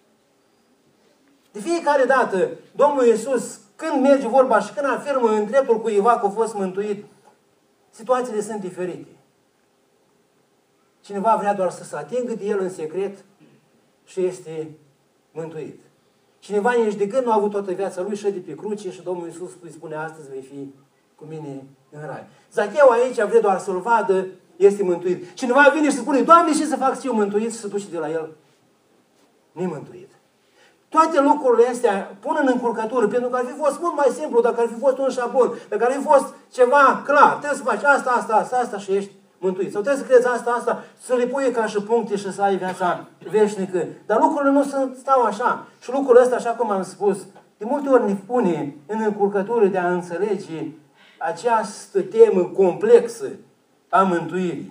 De fiecare dată, Domnul Iisus, când merge vorba și când afirmă în dreptul cuiva că a fost mântuit, situațiile sunt diferite. Cineva vrea doar să se atingă de el în secret și este mântuit. Cineva nici de gând nu a avut toată viața lui, șede pe cruce și Domnul Iisus îi spune, astăzi vei fi cu mine în rai. Zacheu aici vrea doar să-l vadă, este mântuit. Cineva vine și spune, Doamne, ce să fac eu mântuit? Și se duce de la el nemântuit. Toate lucrurile astea pun în încurcătură, pentru că ar fi fost mult mai simplu, dacă ar fi fost un șablon, dacă ar fi fost ceva clar. Trebuie să faci asta, asta, asta, asta și ești mântuit. Sau trebuie să crezi asta, asta, să le pui ca și puncte și să ai viața veșnică. Dar lucrurile nu stau așa. Și lucrul ăsta, așa cum am spus, de multe ori ne pune în încurcătură de a înțelege această temă complexă a mântuirii.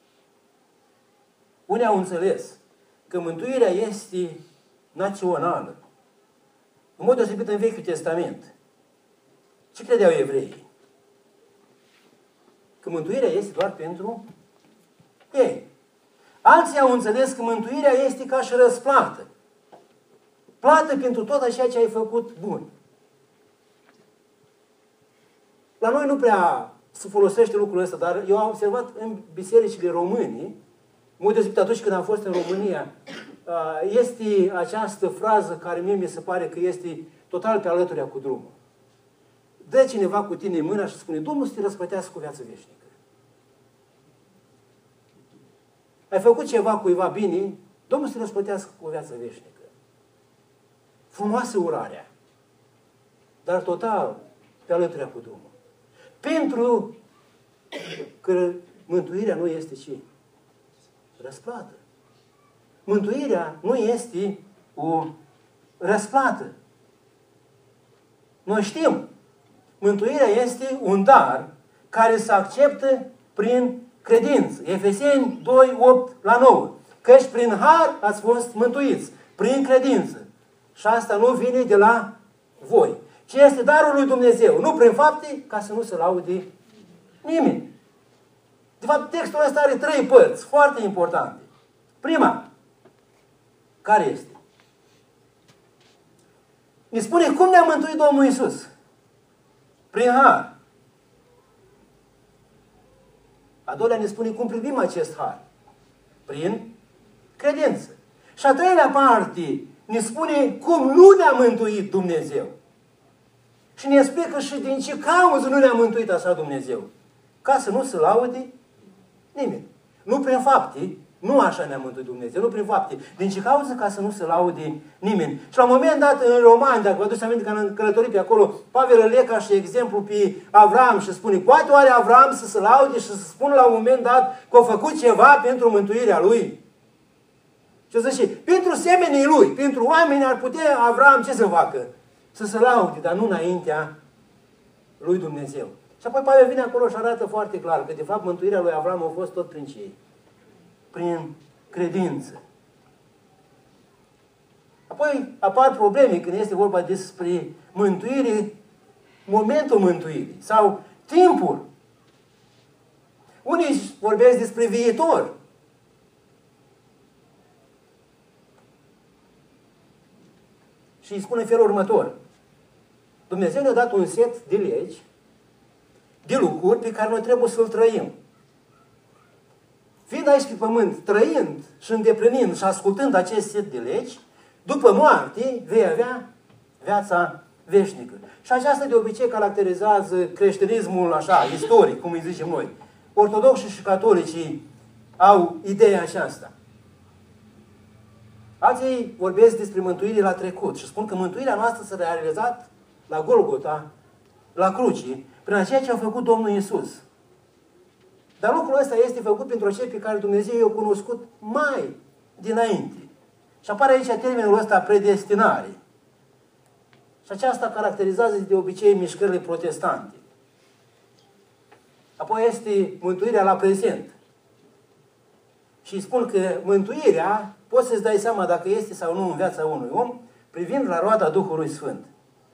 Unii au înțeles că mântuirea este națională. În mod deosebit în Vechiul Testament. Ce credeau evreii? Că mântuirea este doar pentru ei. Alții au înțeles că mântuirea este ca și răsplată. Plată pentru tot așa ce ai făcut bun. La noi nu prea se folosește lucrul ăsta, dar eu am observat în bisericile române, mă deosebit atunci când am fost în România, este această frază care mie mi se pare că este total pe alăturea cu drumul. Dă cineva cu tine mâna și spune, Domnul să te răsplătească cu viață veșnică. Ai făcut ceva cuiva bine, Domnul să te răsplătească cu viață veșnică. Frumoasă urarea, dar total pe alăturea cu drumul. Pentru că mântuirea nu este ce? Răsplată. Mântuirea nu este o răsplată. Noi știm, mântuirea este un dar care se acceptă prin credință. Efeseni doi, opt la nouă. Căci prin har ați fost mântuiți, prin credință. Și asta nu vine de la voi. Ce este darul lui Dumnezeu? Nu prin fapte, ca să nu se laude nimeni. De fapt, textul ăsta are trei părți foarte importante. Prima, care este? Ne spune cum ne-a mântuit Domnul Iisus. Prin har. A doilea ne spune cum privim acest har. Prin credință. Și a treilea parte ne spune cum nu ne-a mântuit Dumnezeu. Și ne explică și din ce cauză nu ne-a mântuit așa Dumnezeu. Ca să nu se laude nimeni. Nu prin fapte, nu așa ne-a mântuit Dumnezeu, nu prin fapte. Din ce cauză? Ca să nu se laude nimeni. Și la un moment dat în Romani, dacă vă aduceți aminte că am călătorit pe acolo, Pavel îl ia ca și exemplu pe Avram și spune, poate oare Avram să se laude și să spună la un moment dat că a făcut ceva pentru mântuirea lui? Și zice, pentru semenii lui, pentru oameni ar putea Avram ce să facă? Să se laude, dar nu înaintea lui Dumnezeu. Și apoi Pavel vine acolo și arată foarte clar că de fapt mântuirea lui Avram a fost tot prin cei. Prin credință. Apoi apar probleme când este vorba despre mântuire, momentul mântuirii sau timpul. Unii vorbesc despre viitor. Și îi spune în felul următor. Dumnezeu ne-a dat un set de legi, de lucruri pe care noi trebuie să-l trăim. Fiind aici pe pământ, trăind și îndeplinind și ascultând acest set de legi, după moarte vei avea viața veșnică. Și aceasta de obicei caracterizează creștinismul așa, istoric, cum îi zicem noi. Ortodoxii și catolicii au ideea aceasta. Alții vorbesc despre mântuire la trecut și spun că mântuirea noastră s-a realizat la Golgota, la cruce, prin ceea ce a făcut Domnul Iisus. Dar lucrul ăsta este făcut pentru cei pe care Dumnezeu i-a cunoscut mai dinainte. Și apare aici termenul ăsta predestinare. Și aceasta caracterizează de obicei mișcările protestante. Apoi este mântuirea la prezent. Și spun că mântuirea poți să-ți dai seama dacă este sau nu în viața unui om, privind la roada Duhului Sfânt.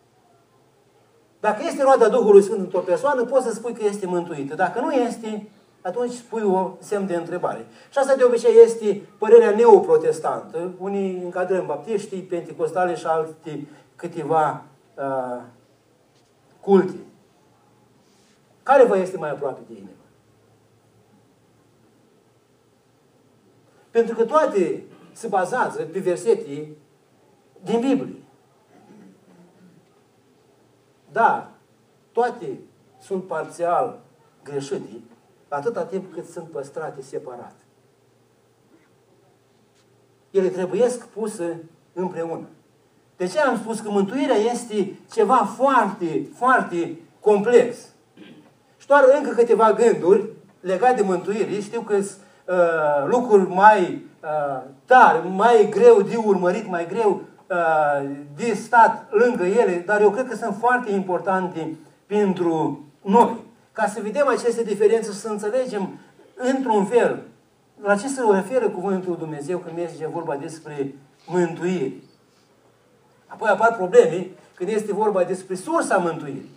Dacă este roada Duhului Sfânt într-o persoană, poți să spui că este mântuită. Dacă nu este, atunci spui o semn de întrebare. Și asta de obicei este părerea neoprotestantă. Unii încadrăm baptiștii, penticostale și alte câteva uh, culte. Care vă este mai aproape de inimă? Pentru că toate se bazează pe versete din Biblie. Dar toate sunt parțial greșite atâta timp cât sunt păstrate separat. Ele trebuiesc puse împreună. De ce am spus că mântuirea este ceva foarte, foarte complex? Și doar încă câteva gânduri legate de mântuire. Știu că sunt uh, lucruri mai uh, tari, mai greu de urmărit, mai greu uh, de stat lângă ele, dar eu cred că sunt foarte importante pentru noi. Ca să vedem aceste diferențe și să înțelegem într-un fel la ce se referă cuvântul Dumnezeu când merge vorba despre mântuire. Apoi apar probleme când este vorba despre sursa mântuirii.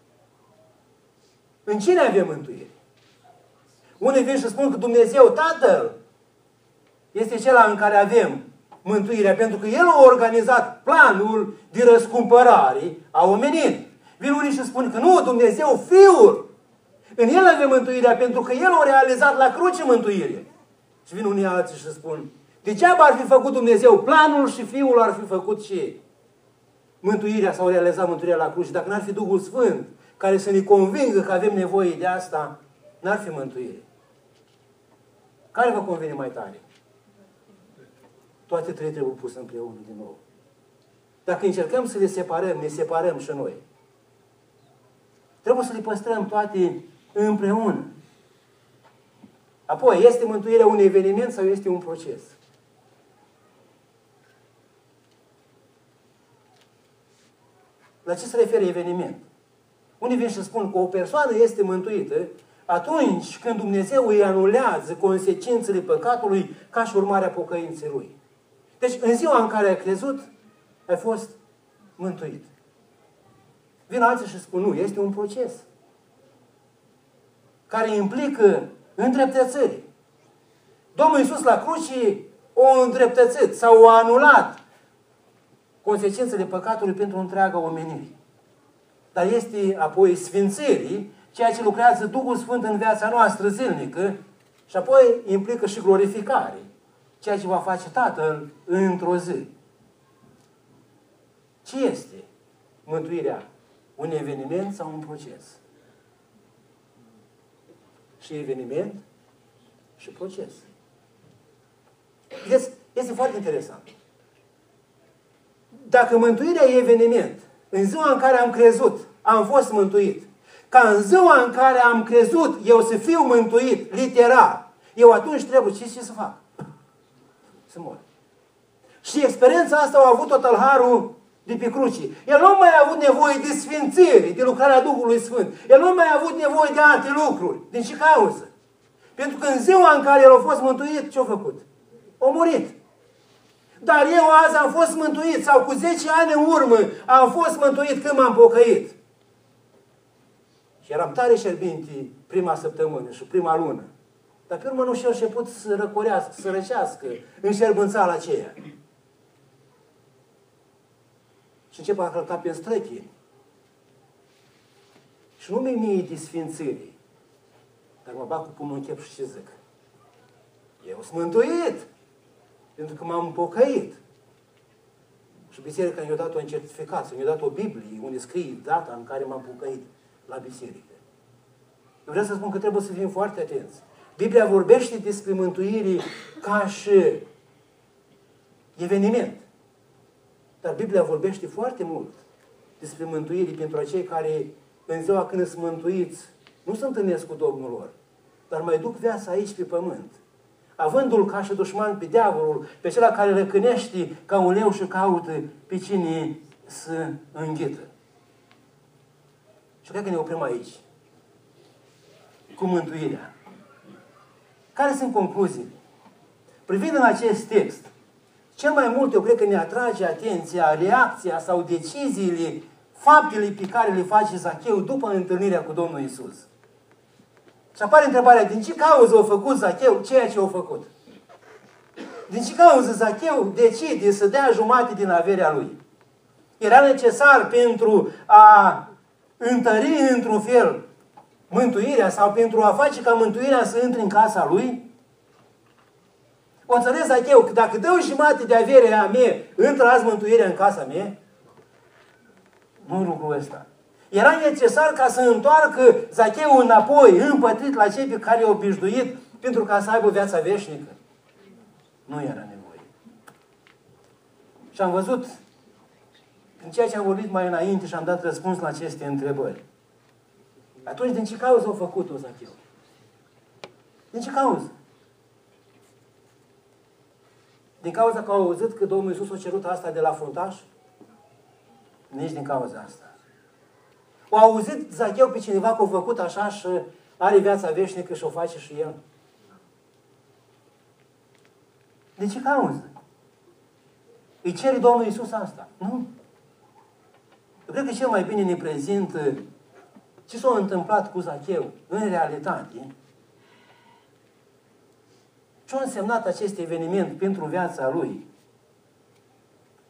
În cine avem mântuire? Unii vin și spun că Dumnezeu Tatăl este cel în care avem mântuirea, pentru că El a organizat planul de răscumpărare a omenirii. Vin unii și spun că nu, Dumnezeu, Fiul, în El avem mântuirea, pentru că El a realizat la cruce mântuire. Și vin unii alții și spun, degeaba ar fi făcut Dumnezeu planul și Fiul ar fi făcut și mântuirea sau realizat mântuirea la cruce. Dacă n-ar fi Duhul Sfânt, care să ne convingă că avem nevoie de asta, n-ar fi mântuire. Care vă convine mai tare? Toate trei trebuie puse împreună din nou. Dacă încercăm să le separăm, ne separăm și noi. Trebuie să le păstrăm toate împreună. Apoi, este mântuirea un eveniment sau este un proces? La ce se referă eveniment? Unii vin și spun că o persoană este mântuită atunci când Dumnezeu îi anulează consecințele păcatului ca și urmarea pocăinței lui. Deci, în ziua în care ai crezut, ai fost mântuit. Vin alții și spun, nu, este un proces care implică îndreptățiri. Domnul Iisus la cruce o îndreptățit sau o anulat consecințele păcatului pentru întreaga omenire. Dar este apoi sfințirii, ceea ce lucrează Duhul Sfânt în viața noastră zilnică și apoi implică și glorificare, ceea ce va face Tatăl într-o zi. Ce este mântuirea? Un eveniment sau un proces? Și eveniment și proces. Vedeți, este foarte interesant. Dacă mântuirea e eveniment, în ziua în care am crezut, am fost mântuit, ca în ziua în care am crezut eu să fiu mântuit, literal, eu atunci trebuie ce, ce să fac? Să mor. Și experiența asta a avut-o tălharul de pe cruce. El nu mai a avut nevoie de sfințire, de lucrarea Duhului Sfânt. El nu mai a avut nevoie de alte lucruri. Din ce cauză? Pentru că în ziua în care el a fost mântuit, ce-a făcut? A murit. Dar eu azi am fost mântuit, sau cu zece ani în urmă am fost mântuit când m-am pocăit. Și eram tare șerbinti prima săptămână și prima lună. Dar pe urmă nu și-au început să răcorească, să răcească în șerbânțala aceea. Și încep a călca pe străchii. Și nu mi-e mie de sfințire. Dar mă bag cu pumnul în chep și ce zic? Eu sunt mântuit. Pentru că m-am pocăit. Și biserica mi-a dat o certificație, mi-a dat o Biblie unde scrie data în care m-am pocăit la biserică. Eu vreau să spun că trebuie să fim foarte atenți. Biblia vorbește despre mântuire ca și eveniment. Dar Biblia vorbește foarte mult despre mântuire pentru acei care în ziua când sunt mântuiți nu se întâlnesc cu Domnul lor, dar mai duc viața aici pe pământ. Avându-l ca și dușman pe diavolul, pe cel care răcânește ca un leu și caută pe cine să înghită. Și cred că ne oprim aici. Cu mântuirea. Care sunt concluziile? Privind în acest text, cel mai mult eu cred că ne atrage atenția, reacția sau deciziile, faptele pe care le face Zacheu după întâlnirea cu Domnul Iisus. Și apare întrebarea, din ce cauză a făcut Zacheu ceea ce a făcut? Din ce cauză Zacheu decide să dea jumate din averea lui? Era necesar pentru a întări într-un fel mântuirea sau pentru a face ca mântuirea să intre în casa lui? O înțeles Zacheu că dacă dau jumate de averea mea, intră azi mântuirea în casa mea? Nu lucrul ăsta. Era necesar ca să întoarcă Zacheu înapoi, împătrit la cei pe care i-au obișnuit, pentru ca să aibă viața veșnică? Nu era nevoie. Și am văzut în ceea ce am vorbit mai înainte și am dat răspuns la aceste întrebări. Atunci, din ce cauză au făcut-o Zacheu? Din ce cauză? Din cauza că au auzit că Domnul Iisus a cerut asta de la fruntaș? Nici din cauza asta. O auzit Zacheu pe cineva că a făcut așa și are viața veșnică și o face și el? De ce cauză? Îi cere Domnul Iisus asta? Nu. Eu cred că cel mai bine ne prezintă ce s-a întâmplat cu Zacheu în realitate, ce a însemnat acest eveniment pentru viața lui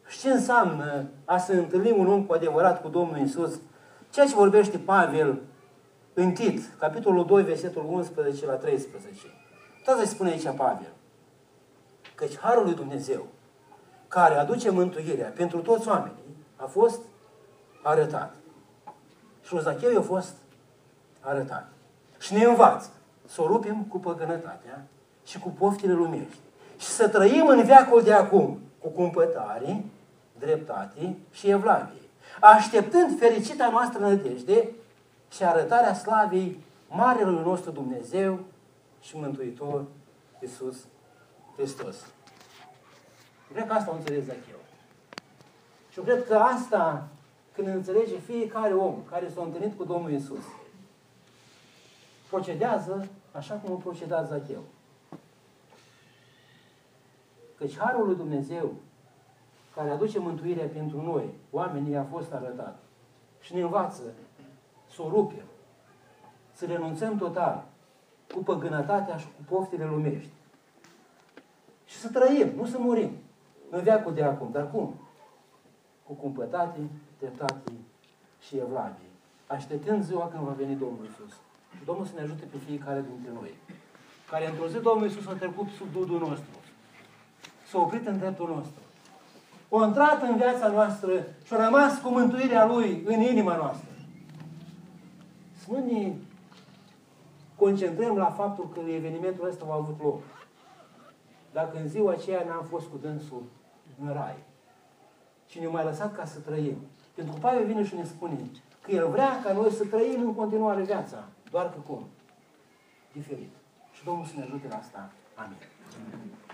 Și ce înseamnă a se întâlni un om cu adevărat cu Domnul Iisus? Ceea ce vorbește Pavel în Tit, capitolul doi, versetul unsprezece la treisprezece. Tot ce spune aici Pavel. Căci harul lui Dumnezeu, care aduce mântuirea pentru toți oamenii, a fost arătat. Și lui Zacheu a fost arătat. Și ne învață să o rupem cu păgânătatea și cu poftile lumești. Și să trăim în veacul de acum cu cumpătare, dreptate și evlavie, așteptând fericita noastră nădejde și arătarea slavei Marelui nostru Dumnezeu și Mântuitor Iisus Hristos. Cred că asta o înțeles Zacheu. Și eu cred că asta, când înțelege fiecare om care s-a întâlnit cu Domnul Iisus, procedează așa cum a procedat Zacheu. Căci harul lui Dumnezeu, care aduce mântuirea pentru noi, oamenii, a fost arătat. Și ne învață să o rupem, să renunțăm total cu păgânătatea și cu poftile lumești. Și să trăim, nu să murim în veacul de acum. Dar cum? Cu cumpătate, dreptate și evlavie. Așteptând ziua când va veni Domnul Iisus. Și Domnul să ne ajute pe fiecare dintre noi. Care într-o zi Domnul Iisus a trecut sub dudul nostru. S-a oprit în dreptul nostru. A intrat în viața noastră și a rămas cu mântuirea Lui în inima noastră. Să nu ne concentrăm la faptul că evenimentul ăsta a avut loc. Dacă în ziua aceea n-am fost cu dânsul în rai. Și ne-a mai lăsat ca să trăim. Pentru că Pavel vine și ne spune că El vrea ca noi să trăim în continuare viața. Doar că cum? Diferit. Și Domnul să ne ajute la asta. Amin.